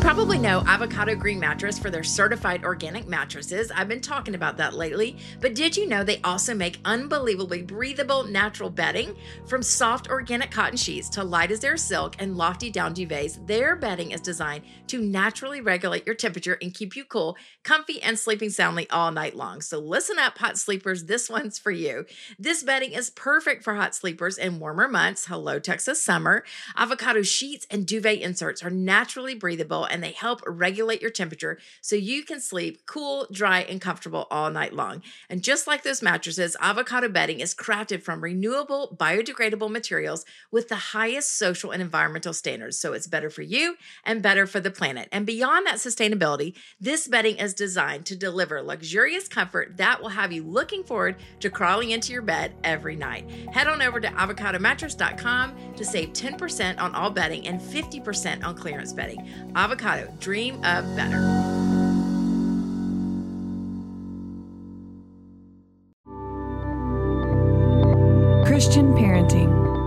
Probably know Avocado Green Mattress for their certified organic mattresses. I've been talking about that lately. But did you know they also make unbelievably breathable natural bedding? From soft organic cotton sheets to light as air silk and lofty down duvets, their bedding is designed to naturally regulate your temperature and keep you cool, comfy, and sleeping soundly all night long. So listen up, hot sleepers. This one's for you. This bedding is perfect for hot sleepers in warmer months. Hello, Texas summer. Avocado sheets and duvet inserts are naturally breathable and they help regulate your temperature so you can sleep cool, dry, and comfortable all night long. And just like those mattresses, avocado bedding is crafted from renewable, biodegradable materials with the highest social and environmental standards. So it's better for you and better for the planet. And beyond that sustainability, this bedding is designed to deliver luxurious comfort that will have you looking forward to crawling into your bed every night. Head on over to avocadomattress.com to save 10% on all bedding and 50% on clearance bedding. Avocado, dream of better. Christian parenting.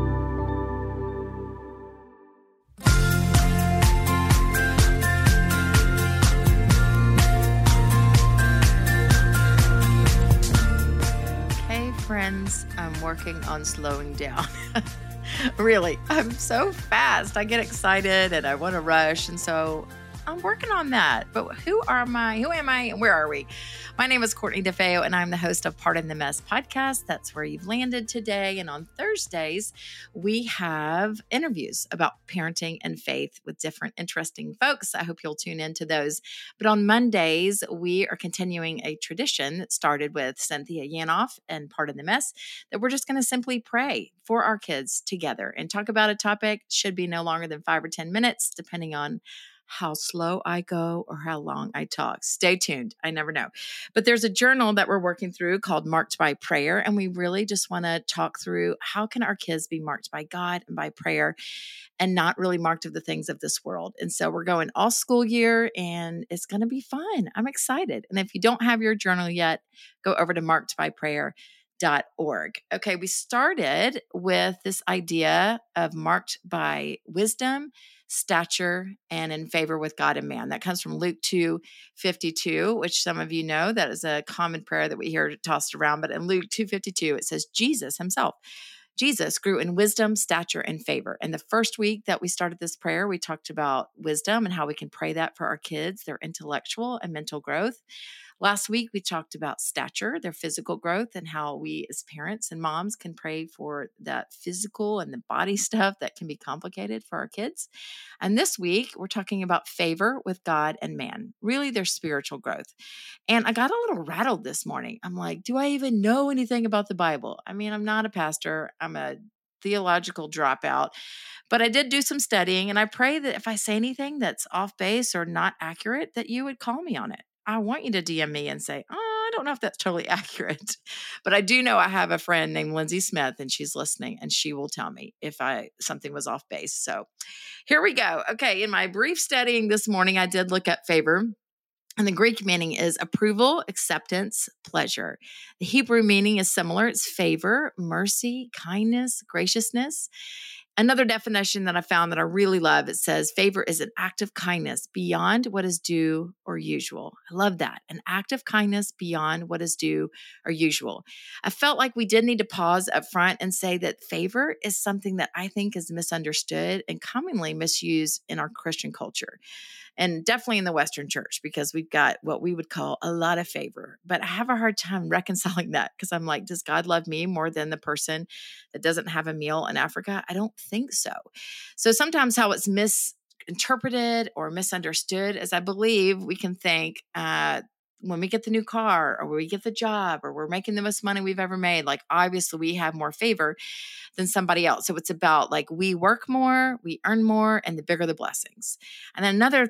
Hey friends, I'm working on slowing down. Really, I'm so fast. I get excited and I want to rush. And so I'm working on that. But who am I? And where are we? My name is Courtney DeFeo, and I'm the host of Pardon the Mess podcast. That's where you've landed today. And on Thursdays, we have interviews about parenting and faith with different interesting folks. I hope you'll tune into those. But on Mondays, we are continuing a tradition that started with Cynthia Yanoff and Pardon the Mess, that we're just going to simply pray for our kids together and talk about a topic. Should be no longer than 5 or 10 minutes, depending on how slow I go or how long I talk. Stay tuned. I never know. But there's a journal that we're working through called Marked by Prayer. And we really just want to talk through how can our kids be marked by God and by prayer and not really marked of the things of this world. And so we're going all school year and it's going to be fun. I'm excited. And if you don't have your journal yet, go over to markedbyprayer.org. Okay, we started with this idea of marked by wisdom, stature, and in favor with God and man. That comes from Luke 2:52, which some of you know, that is a common prayer that we hear tossed around. But in Luke 2:52, it says Jesus himself, Jesus grew in wisdom, stature, and favor. And the first week that we started this prayer, we talked about wisdom and how we can pray that for our kids, their intellectual and mental growth. Last week, we talked about stature, their physical growth, and how we as parents and moms can pray for that physical and the body stuff that can be complicated for our kids. And this week, we're talking about favor with God and man, really their spiritual growth. And I got a little rattled this morning. I'm like, do I even know anything about the Bible? I mean, I'm not a pastor. I'm a theological dropout. But I did do some studying, and I pray that if I say anything that's off base or not accurate, that you would call me on it. I want you to DM me and say, oh, I don't know if that's totally accurate. But I do know I have a friend named Lindsay Smith, and she's listening, and she will tell me if something was off base. So here we go. Okay, in my brief studying this morning, I did look at favor. And the Greek meaning is approval, acceptance, pleasure. The Hebrew meaning is similar. It's favor, mercy, kindness, graciousness. Another definition that I found that I really love, it says favor is an act of kindness beyond what is due or usual. I love that. An act of kindness beyond what is due or usual. I felt like we did need to pause up front and say that favor is something that I think is misunderstood and commonly misused in our Christian culture. And definitely in the Western church, because we've got what we would call a lot of favor. But I have a hard time reconciling that because I'm like, does God love me more than the person that doesn't have a meal in Africa? I don't think so. So sometimes how it's misinterpreted or misunderstood is I believe we can think, when we get the new car or we get the job or we're making the most money we've ever made, like obviously we have more favor than somebody else. So it's about like we work more, we earn more, and the bigger the blessings. And then another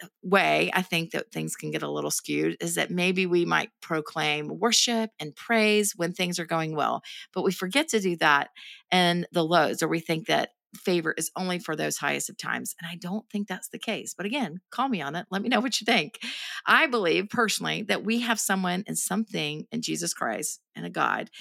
way I think that things can get a little skewed is that maybe we might proclaim worship and praise when things are going well, but we forget to do that in the lows, or we think that favor is only for those highest of times. And I don't think that's the case. But again, call me on it. Let me know what you think. I believe personally that we have someone and something in Jesus Christ and a God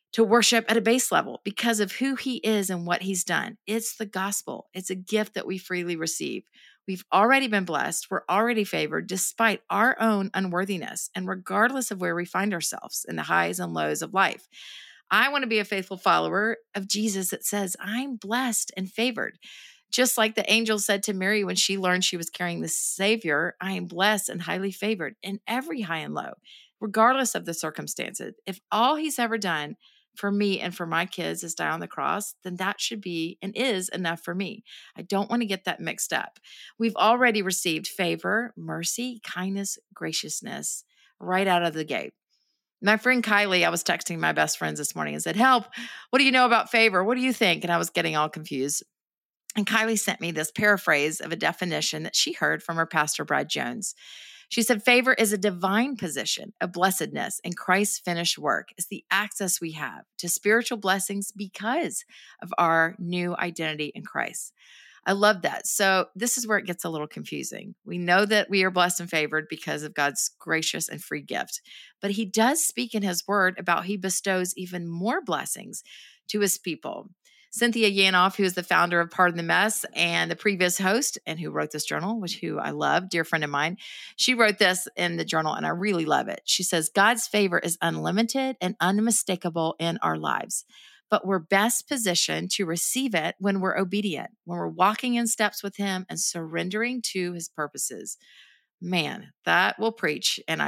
to worship at a base level because of who he is and what he's done. It's the gospel. It's a gift that we freely receive. We've already been blessed. We're already favored despite our own unworthiness and regardless of where we find ourselves in the highs and lows of life. I want to be a faithful follower of Jesus that says, I'm blessed and favored. Just like the angel said to Mary when she learned she was carrying the Savior, I am blessed and highly favored in every high and low, regardless of the circumstances. If all he's ever done for me and for my kids is die on the cross, then that should be and is enough for me. I don't want to get that mixed up. We've already received favor, mercy, kindness, graciousness right out of the gate. My friend Kylie, I was texting my best friends this morning and said, help, what do you know about favor? What do you think? And I was getting all confused. And Kylie sent me this paraphrase of a definition that she heard from her pastor, Brad Jones. She said, favor is a divine position of blessedness in Christ's finished work. It's the access we have to spiritual blessings because of our new identity in Christ. I love that. So this is where it gets a little confusing. We know that we are blessed and favored because of God's gracious and free gift, but he does speak in his word about he bestows even more blessings to his people. Cynthia Yanoff, who is the founder of Pardon the Mess and the previous host and who wrote this journal, who I love, dear friend of mine, she wrote this in the journal and I really love it. She says, God's favor is unlimited and unmistakable in our lives, but we're best positioned to receive it when we're obedient, when we're walking in steps with him and surrendering to his purposes. Man, that will preach. And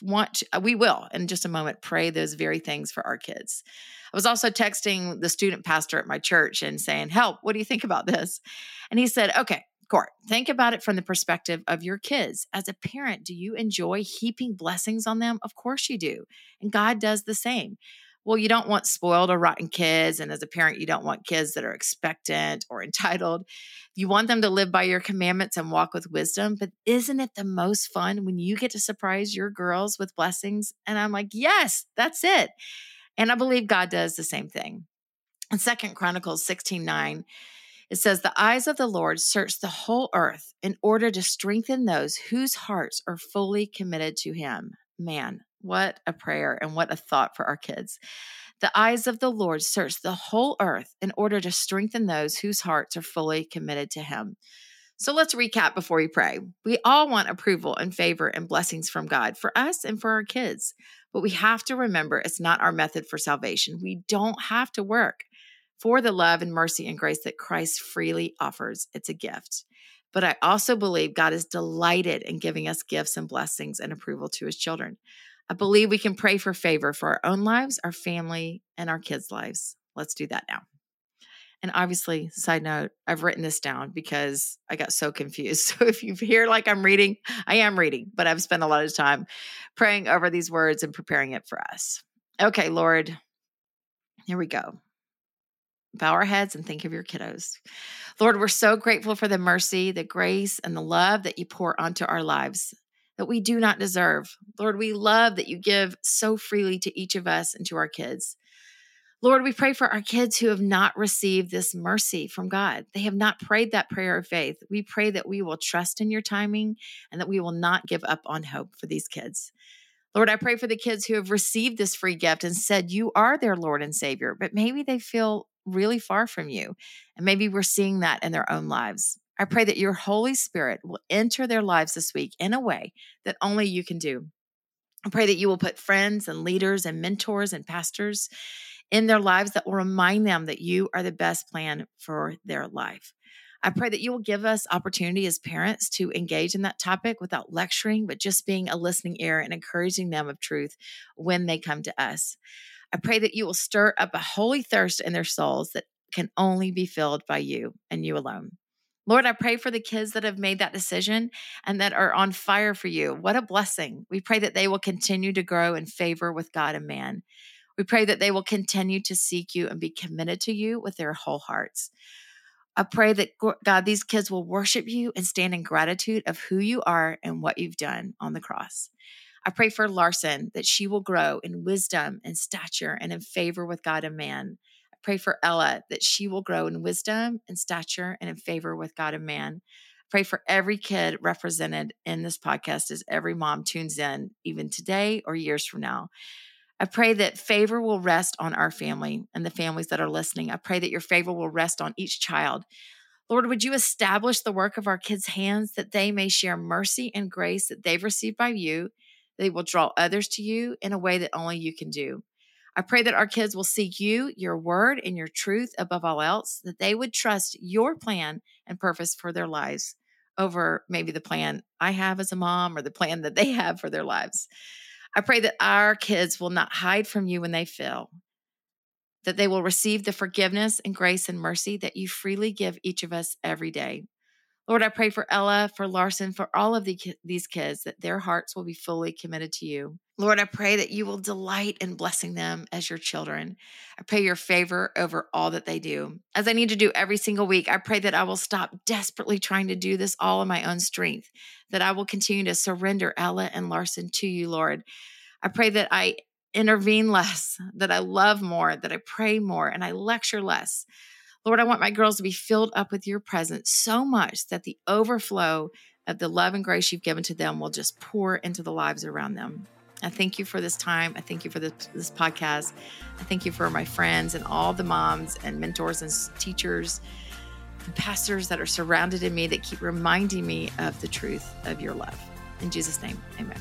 we will in just a moment pray those very things for our kids. I was also texting the student pastor at my church and saying, help, what do you think about this? And he said, okay, Court, think about it from the perspective of your kids. As a parent, do you enjoy heaping blessings on them? Of course you do. And God does the same. Well, you don't want spoiled or rotten kids. And as a parent, you don't want kids that are expectant or entitled. You want them to live by your commandments and walk with wisdom. But isn't it the most fun when you get to surprise your girls with blessings? And I'm like, yes, that's it. And I believe God does the same thing. In 2 Chronicles 16:9, it says, the eyes of the Lord search the whole earth in order to strengthen those whose hearts are fully committed to him. Man, what a prayer and what a thought for our kids. The eyes of the Lord search the whole earth in order to strengthen those whose hearts are fully committed to him. So let's recap before we pray. We all want approval and favor and blessings from God for us and for our kids. But we have to remember it's not our method for salvation. We don't have to work for the love and mercy and grace that Christ freely offers. It's a gift. But I also believe God is delighted in giving us gifts and blessings and approval to his children. I believe we can pray for favor for our own lives, our family, and our kids' lives. Let's do that now. And obviously, side note, I've written this down because I got so confused. So if you hear like I'm reading, I am reading, but I've spent a lot of time praying over these words and preparing it for us. Okay, Lord, here we go. Bow our heads and think of your kiddos. Lord, we're so grateful for the mercy, the grace, and the love that you pour onto our lives that we do not deserve. Lord, we love that you give so freely to each of us and to our kids. Lord, we pray for our kids who have not received this mercy from God. They have not prayed that prayer of faith. We pray that we will trust in your timing and that we will not give up on hope for these kids. Lord, I pray for the kids who have received this free gift and said you are their Lord and Savior, but maybe they feel really far from you. And maybe we're seeing that in their own lives. I pray that your Holy Spirit will enter their lives this week in a way that only you can do. I pray that you will put friends and leaders and mentors and pastors in their lives that will remind them that you are the best plan for their life. I pray that you will give us opportunity as parents to engage in that topic without lecturing, but just being a listening ear and encouraging them of truth when they come to us. I pray that you will stir up a holy thirst in their souls that can only be filled by you and you alone. Lord, I pray for the kids that have made that decision and that are on fire for you. What a blessing. We pray that they will continue to grow in favor with God and man. We pray that they will continue to seek you and be committed to you with their whole hearts. I pray that, God, these kids will worship you and stand in gratitude of who you are and what you've done on the cross. I pray for Larson that she will grow in wisdom and stature and in favor with God and man. I pray for Ella that she will grow in wisdom and stature and in favor with God and man. I pray for every kid represented in this podcast as every mom tunes in, even today or years from now. I pray that favor will rest on our family and the families that are listening. I pray that your favor will rest on each child. Lord, would you establish the work of our kids' hands that they may share mercy and grace that they've received by you. They will draw others to you in a way that only you can do. I pray that our kids will seek you, your word, and your truth above all else, that they would trust your plan and purpose for their lives over maybe the plan I have as a mom or the plan that they have for their lives. I pray that our kids will not hide from you when they fail, that they will receive the forgiveness and grace and mercy that you freely give each of us every day. Lord, I pray for Ella, for Larson, for all of these kids, that their hearts will be fully committed to you. Lord, I pray that you will delight in blessing them as your children. I pray your favor over all that they do. As I need to do every single week, I pray that I will stop desperately trying to do this all in my own strength, that I will continue to surrender Ella and Larson to you, Lord. I pray that I intervene less, that I love more, that I pray more, and I lecture less. Lord, I want my girls to be filled up with your presence so much that the overflow of the love and grace you've given to them will just pour into the lives around them. I thank you for this time. I thank you for this podcast. I thank you for my friends and all the moms and mentors and teachers and pastors that are surrounded in me that keep reminding me of the truth of your love. In Jesus' name, amen.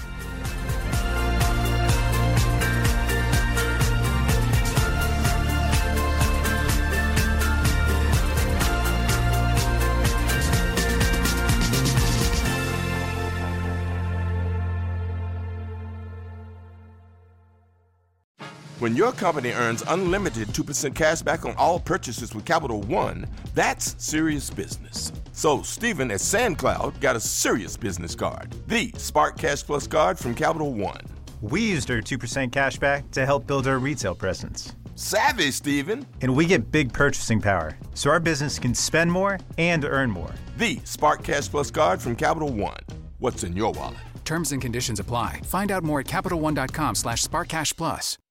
When your company earns unlimited 2% cash back on all purchases with Capital One, that's serious business. So Stephen at SandCloud got a serious business card, the Spark Cash Plus card from Capital One. We used our 2% cash back to help build our retail presence. Savvy, Stephen. And we get big purchasing power, so our business can spend more and earn more. The Spark Cash Plus card from Capital One. What's in your wallet? Terms and conditions apply. Find out more at CapitalOne.com/SparkCashPlus.